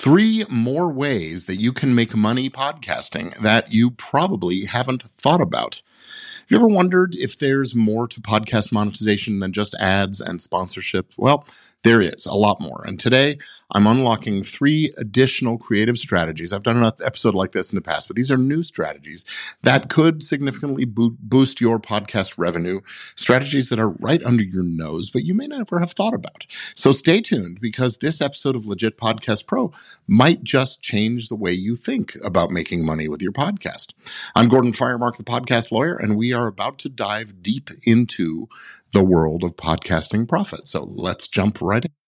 3 more ways that you can make money podcasting that you probably haven't thought about. Have you ever wondered if there's more to podcast monetization than just ads and sponsorship? Well, there is a lot more. And today I'm unlocking 3 additional creative strategies. I've done an episode like this in the past, but these are new strategies that could significantly boost your podcast revenue, strategies that are right under your nose, but you may never have thought about. So stay tuned, because this episode of Legit Podcast Pro might just change the way you think about making money with your podcast. I'm Gordon Firemark, the podcast lawyer, and we are about to dive deep into the world of podcasting profit. So let's jump right in.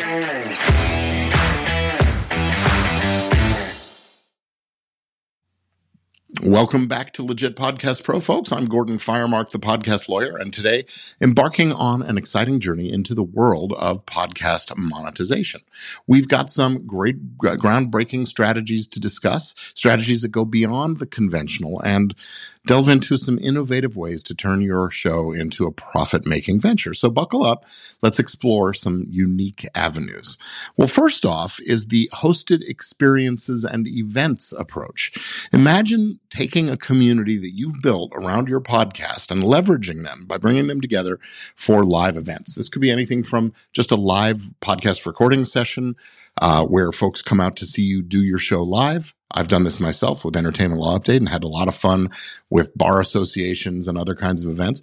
Welcome back to Legit Podcast Pro, folks. I'm Gordon Firemark, the podcast lawyer, and today embarking on an exciting journey into the world of podcast monetization. We've got some great groundbreaking strategies to discuss, strategies that go beyond the conventional and delve into some innovative ways to turn your show into a profit-making venture. So buckle up. Let's explore some unique avenues. Well, first off is the hosted experiences and events approach. Imagine taking a community that you've built around your podcast and leveraging them by bringing them together for live events. This could be anything from just a live podcast recording session where folks come out to see you do your show live. I've done this myself with Entertainment Law Update and had a lot of fun with bar associations and other kinds of events.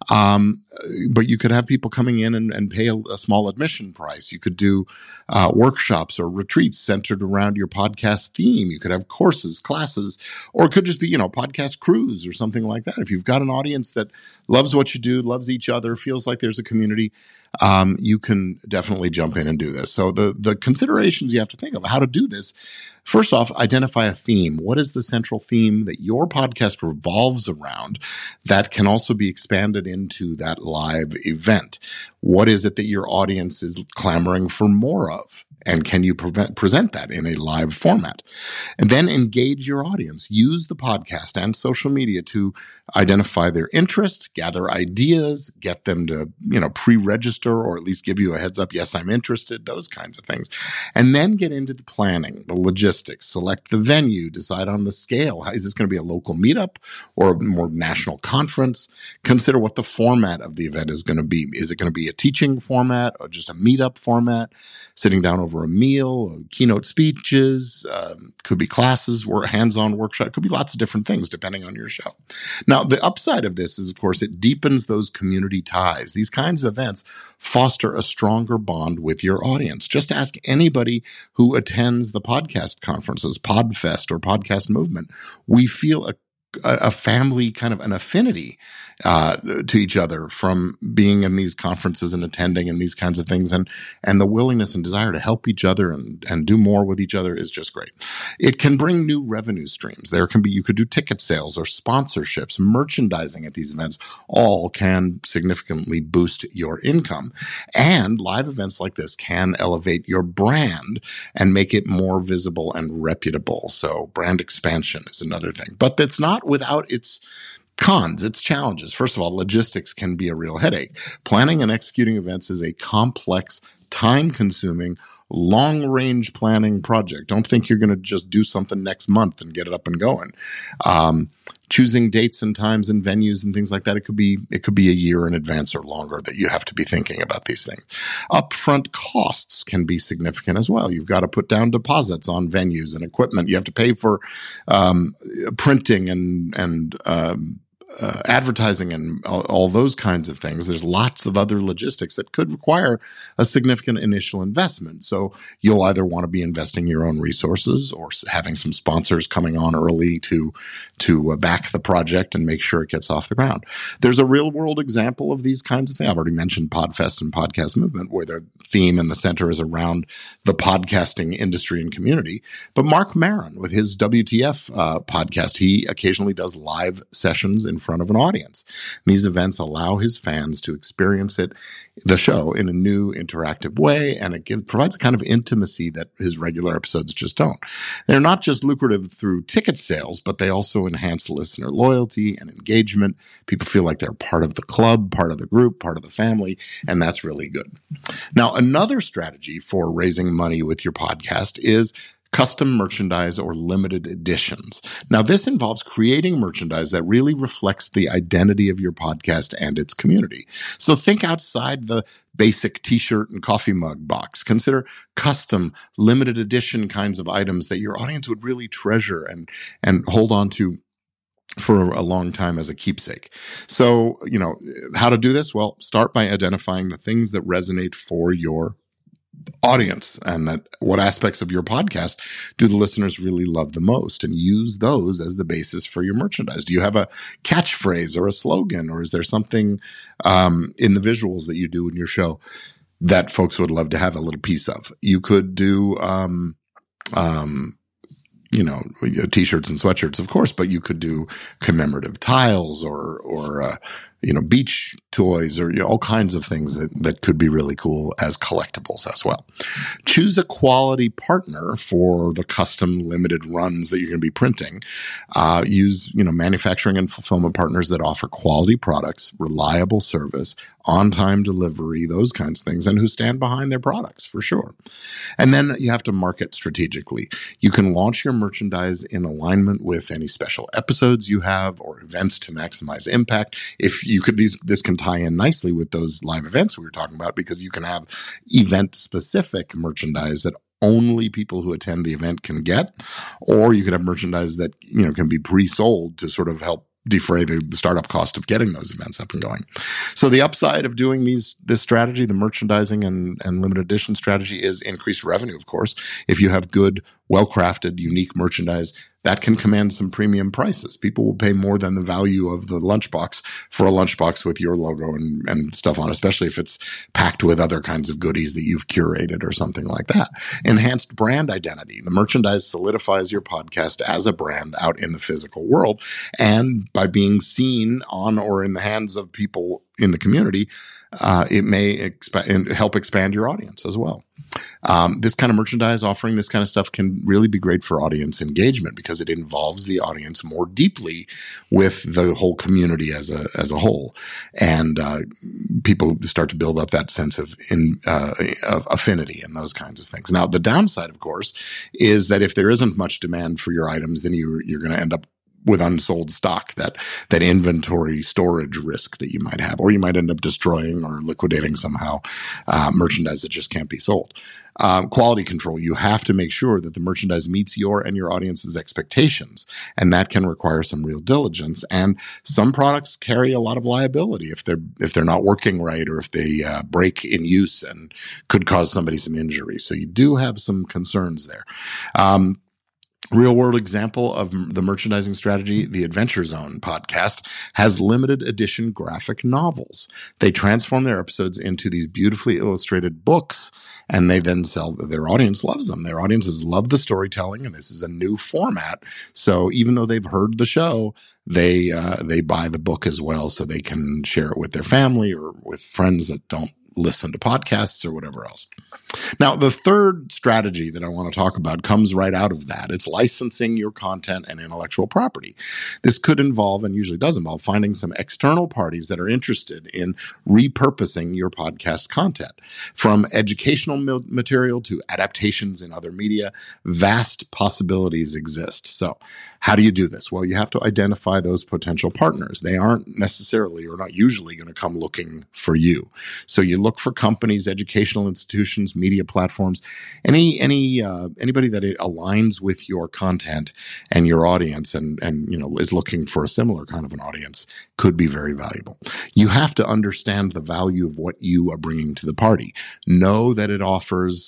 But you could have people coming in and pay a small admission price. You could do workshops or retreats centered around your podcast theme. You could have courses, classes, or it could just be, podcast cruise or something like that. If you've got an audience that loves what you do, loves each other, feels like there's a community, you can definitely jump in and do this. So the considerations you have to think of how to do this. First off, identify a theme. What is the central theme that your podcast revolves around that can also be expanded into that live event? What is it that your audience is clamoring for more of? And can you present that in a live format? And then engage your audience. Use the podcast and social media to identify their interest, gather ideas, get them to, pre-register or at least give you a heads up. Yes, I'm interested, those kinds of things. And then get into the planning, the logistics, select the venue, decide on the scale. Is this going to be a local meetup or a more national conference? Consider what the format of the event is going to be. Is it going to be a teaching format or just a meetup format? Sitting down over a meal, keynote speeches, could be classes, or hands-on workshop, could be lots of different things depending on your show. Now, the upside of this is, of course, it deepens those community ties. These kinds of events foster a stronger bond with your audience. Just ask anybody who attends the podcast conferences, Podfest or Podcast Movement. We feel a family, kind of an affinity to each other from being in these conferences and attending and these kinds of things. And the willingness and desire to help each other and do more with each other is just great. It can bring new revenue streams. You could do ticket sales or sponsorships, merchandising at these events, all can significantly boost your income. And live events like this can elevate your brand and make it more visible and reputable. So brand expansion is another thing. But that's not without its cons, its challenges. First of all, logistics can be a real headache. Planning and executing events is a complex, time-consuming, long-range planning project. Don't think you're going to just do something next month and get it up and going. Choosing dates and times and venues and things like that, it could be a year in advance or longer that you have to be thinking about these things. Upfront costs can be significant as well. You've got to put down deposits on venues and equipment. You have to pay for printing and advertising and all those kinds of things. There's lots of other logistics that could require a significant initial investment. So you'll either want to be investing your own resources or having some sponsors coming on early to back the project and make sure it gets off the ground. There's a real world example of these kinds of things. I've already mentioned Podfest and Podcast Movement, where the theme and the center is around the podcasting industry and community. But Mark Maron, with his WTF podcast, he occasionally does live sessions in front of an audience. These events allow his fans to experience the show in a new interactive way, and it provides a kind of intimacy that his regular episodes just don't. They're not just lucrative through ticket sales, but they also enhance listener loyalty and engagement. People feel like they're part of the club, part of the group, part of the family, and that's really good. Now, another strategy for raising money with your podcast is custom merchandise or limited editions. Now, this involves creating merchandise that really reflects the identity of your podcast and its community. So think outside the basic t-shirt and coffee mug box. Consider custom, limited edition kinds of items that your audience would really treasure and hold on to for a long time as a keepsake. So, how to do this? Well, start by identifying the things that resonate for your audience and what aspects of your podcast do the listeners really love the most, and use those as the basis for your merchandise. Do you have a catchphrase or a slogan, or is there something in the visuals that you do in your show that folks would love to have a little piece of? You could do t-shirts and sweatshirts, of course, but you could do commemorative tiles or beach toys, or all kinds of things that could be really cool as collectibles as well. Choose a quality partner for the custom limited runs that you're going to be printing. Use, manufacturing and fulfillment partners that offer quality products, reliable service, on-time delivery, those kinds of things, and who stand behind their products for sure. And then you have to market strategically. You can launch your merchandise in alignment with any special episodes you have or events to maximize impact. This can tie in nicely with those live events we were talking about, because you can have event-specific merchandise that only people who attend the event can get, or you could have merchandise that can be pre-sold to sort of help defray the startup cost of getting those events up and going. So the upside of doing this strategy, the merchandising and limited edition strategy, is increased revenue, of course. If you have good, well-crafted, unique merchandise, that can command some premium prices. People will pay more than the value of the lunchbox for a lunchbox with your logo and stuff on, especially if it's packed with other kinds of goodies that you've curated or something like that. Enhanced brand identity. The merchandise solidifies your podcast as a brand out in the physical world, and by being seen on or in the hands of people in the community, it may help expand your audience as well. This kind of merchandise, offering this kind of stuff, can really be great for audience engagement, because it involves the audience more deeply with the whole community as a whole, and people start to build up that sense of affinity and those kinds of things. Now, the downside, of course, is that if there isn't much demand for your items, then you're going to end up with unsold stock, that inventory storage risk that you might have, or you might end up destroying or liquidating somehow merchandise that just can't be sold. Quality control. You have to make sure that the merchandise meets your and your audience's expectations, and that can require some real diligence. And some products carry a lot of liability if they're not working right, or if they break in use and could cause somebody some injury. So you do have some concerns there. Real world example of the merchandising strategy, the Adventure Zone podcast has limited edition graphic novels. They transform their episodes into these beautifully illustrated books, and they then sell. Their audience loves them. Their audiences love the storytelling, and this is a new format. So even though they've heard the show, they buy the book as well, so they can share it with their family or with friends that don't listen to podcasts or whatever else. Now, the third strategy that I want to talk about comes right out of that. It's licensing your content and intellectual property. This could involve, and usually does involve, finding some external parties that are interested in repurposing your podcast content. From educational material to adaptations in other media, vast possibilities exist. So how do you do this? Well, you have to identify those potential partners. They aren't necessarily, or not usually, going to come looking for you. So you look for companies, educational institutions, media platforms, anybody that aligns with your content and your audience, and is looking for a similar kind of an audience, could be very valuable. You have to understand the value of what you are bringing to the party. Know that it offers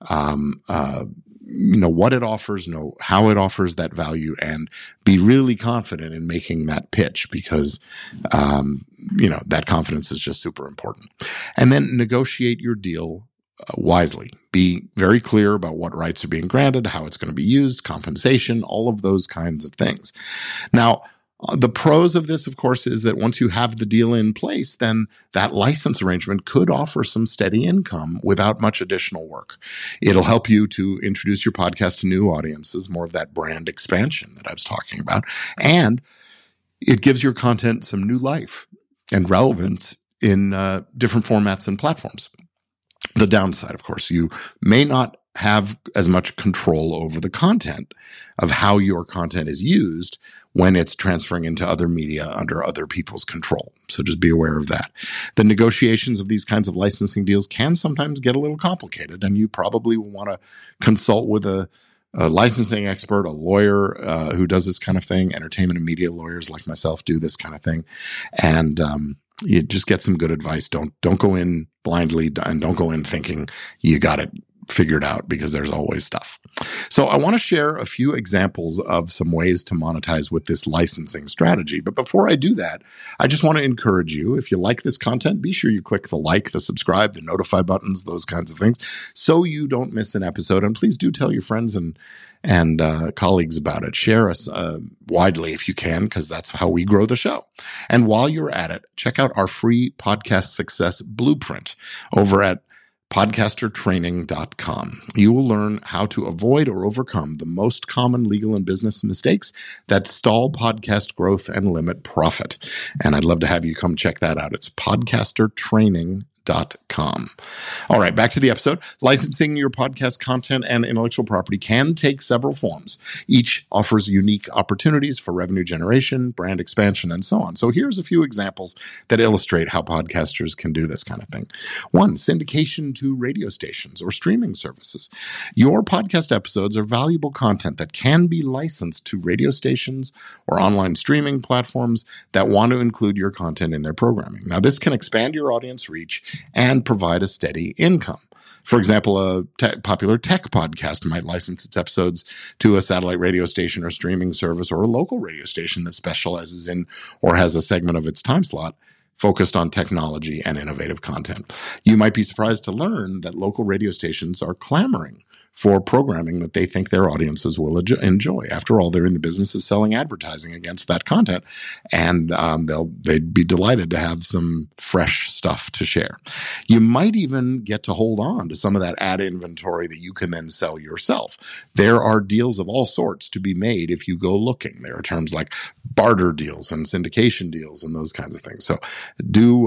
what it offers, know how it offers that value, and be really confident in making that pitch, because that confidence is just super important. And then negotiate your deal wisely. Be very clear about what rights are being granted, how it's going to be used, compensation, all of those kinds of things. Now, The pros of this, of course, is that once you have the deal in place, then that license arrangement could offer some steady income without much additional work. It'll help you to introduce your podcast to new audiences, more of that brand expansion that I was talking about. And it gives your content some new life and relevance in different formats and platforms. The downside, of course, you may not have as much control over the content of how your content is used when it's transferring into other media under other people's control. So just be aware of that. The negotiations of these kinds of licensing deals can sometimes get a little complicated, and you probably will want to consult with a licensing expert, a lawyer who does this kind of thing. Entertainment and media lawyers like myself do this kind of thing. And you just get some good advice. Don't go in blindly, and don't go in thinking you got it figured out, because there's always stuff. So I want to share a few examples of some ways to monetize with this licensing strategy. But before I do that, I just want to encourage you, if you like this content, be sure you click the like, the subscribe, the notify buttons, those kinds of things, so you don't miss an episode. And please do tell your friends and colleagues about it. Share us widely if you can, because that's how we grow the show. And while you're at it, check out our free podcast success blueprint over at podcastertraining.com. You will learn how to avoid or overcome the most common legal and business mistakes that stall podcast growth and limit profit. And I'd love to have you come check that out. It's podcastertraining.com. All right, back to the episode. Licensing your podcast content and intellectual property can take several forms. Each offers unique opportunities for revenue generation, brand expansion, and so on. So here's a few examples that illustrate how podcasters can do this kind of thing. One, syndication to radio stations or streaming services. Your podcast episodes are valuable content that can be licensed to radio stations or online streaming platforms that want to include your content in their programming. Now, this can expand your audience reach and provide a steady income. For example, a popular tech podcast might license its episodes to a satellite radio station or streaming service, or a local radio station that specializes in or has a segment of its time slot focused on technology and innovative content. You might be surprised to learn that local radio stations are clamoring for programming that they think their audiences will enjoy. After all, they're in the business of selling advertising against that content, and they'd be delighted to have some fresh stuff to share. You might even get to hold on to some of that ad inventory that you can then sell yourself. There are deals of all sorts to be made if you go looking. There are terms like barter deals and syndication deals and those kinds of things. So do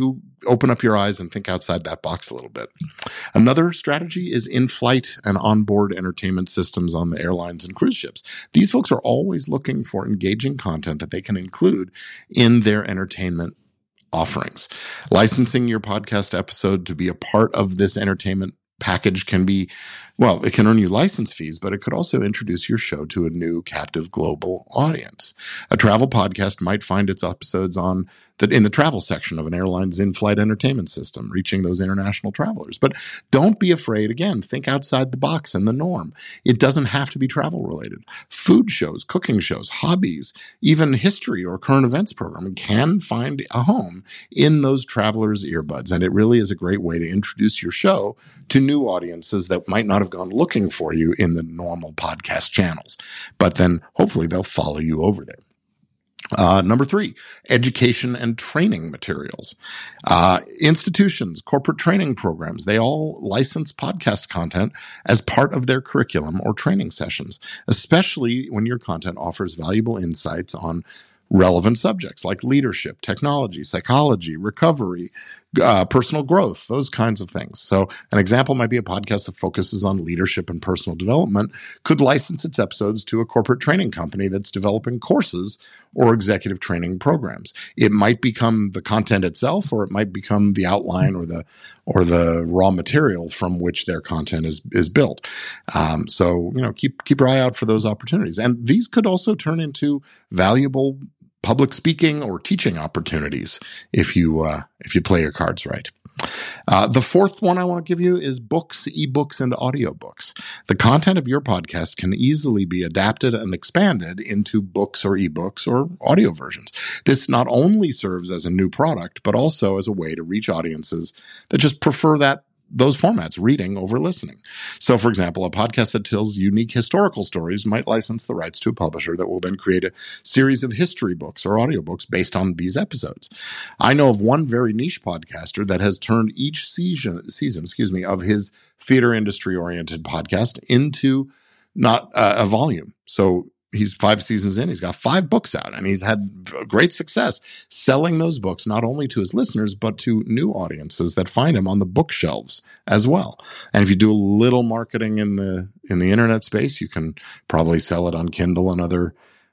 open up your eyes and think outside that box a little bit. Another strategy is in-flight and onboard entertainment systems on the airlines and cruise ships. These folks are always looking for engaging content that they can include in their entertainment offerings. Licensing your podcast episode to be a part of this entertainment package can be, well, it can earn you license fees, but it could also introduce your show to a new captive global audience. A travel podcast might find its episodes in the travel section of an airline's in-flight entertainment system, reaching those international travelers. But don't be afraid. Again, think outside the box and the norm. It doesn't have to be travel related. Food shows, cooking shows, hobbies, even history or current events programming can find a home in those travelers' earbuds. And it really is a great way to introduce your show to new audiences that might not have gone looking for you in the normal podcast channels, but then hopefully they'll follow you over there. Number 3, education and training materials. Institutions, corporate training programs, they all license podcast content as part of their curriculum or training sessions, especially when your content offers valuable insights on relevant subjects like leadership, technology, psychology, recovery, personal growth, those kinds of things. So an example might be a podcast that focuses on leadership and personal development could license its episodes to a corporate training company that's developing courses or executive training programs. It might become the content itself, or it might become the outline or the raw material from which their content is built. So keep your eye out for those opportunities. And these could also turn into valuable public speaking or teaching opportunities if you play your cards right. The fourth one I want to give you is books, ebooks, and audiobooks. The content of your podcast can easily be adapted and expanded into books or ebooks or audio versions. This not only serves as a new product, but also as a way to reach audiences that just prefer that those formats, reading over listening. So, for example, a podcast that tells unique historical stories might license the rights to a publisher that will then create a series of history books or audiobooks based on these episodes. I know of one very niche podcaster that has turned each season of his theater industry-oriented podcast into not a volume. So he's 5 seasons in, he's got 5 books out, and he's had great success selling those books not only to his listeners, but to new audiences that find him on the bookshelves as well. And if you do a little marketing in the internet space, you can probably sell it on Kindle and other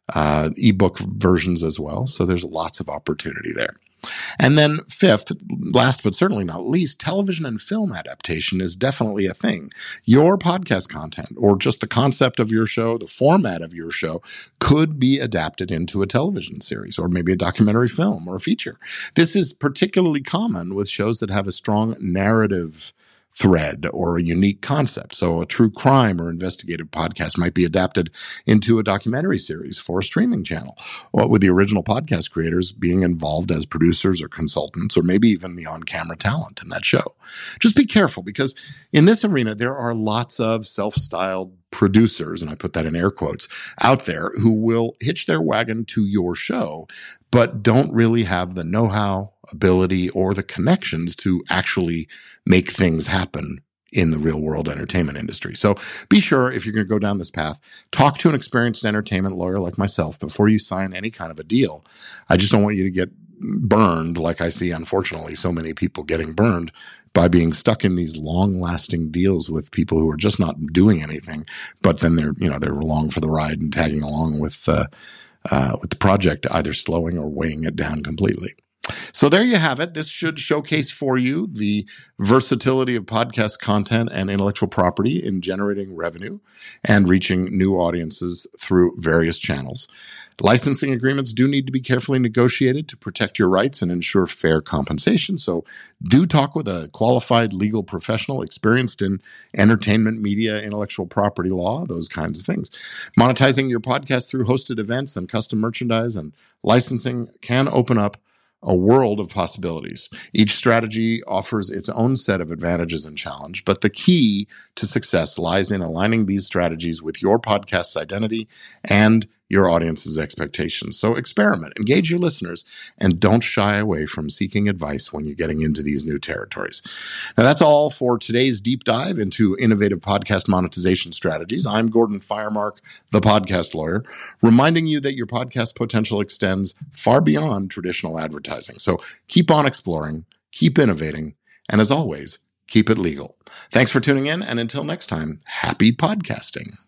ebook versions as well. So there's lots of opportunity there. And then fifth, last but certainly not least, television and film adaptation is definitely a thing. Your podcast content, or just the concept of your show, the format of your show, could be adapted into a television series, or maybe a documentary film or a feature. This is particularly common with shows that have a strong narrative thread or a unique concept. So a true crime or investigative podcast might be adapted into a documentary series for a streaming channel, or with the original podcast creators being involved as producers or consultants, or maybe even the on-camera talent in that show. Just be careful, because in this arena, there are lots of self-styled producers, and I put that in air quotes, out there who will hitch their wagon to your show, but don't really have the know-how, ability, or the connections to actually make things happen in the real world entertainment industry. So be sure, if you're going to go down this path, talk to an experienced entertainment lawyer like myself before you sign any kind of a deal. I just don't want you to get burned, like I see, unfortunately, so many people getting burned by being stuck in these long-lasting deals with people who are just not doing anything, but then they're along for the ride and tagging along with the project, either slowing or weighing it down completely. So there you have it. This should showcase for you the versatility of podcast content and intellectual property in generating revenue and reaching new audiences through various channels. Licensing agreements do need to be carefully negotiated to protect your rights and ensure fair compensation. So do talk with a qualified legal professional experienced in entertainment, media, intellectual property law, those kinds of things. Monetizing your podcast through hosted events and custom merchandise and licensing can open up a world of possibilities. Each strategy offers its own set of advantages and challenge, but the key to success lies in aligning these strategies with your podcast's identity and your audience's expectations. So experiment, engage your listeners, and don't shy away from seeking advice when you're getting into these new territories. Now, that's all for today's deep dive into innovative podcast monetization strategies. I'm Gordon Firemark, the podcast lawyer, reminding you that your podcast potential extends far beyond traditional advertising. So keep on exploring, keep innovating, and as always, keep it legal. Thanks for tuning in, and until next time, happy podcasting.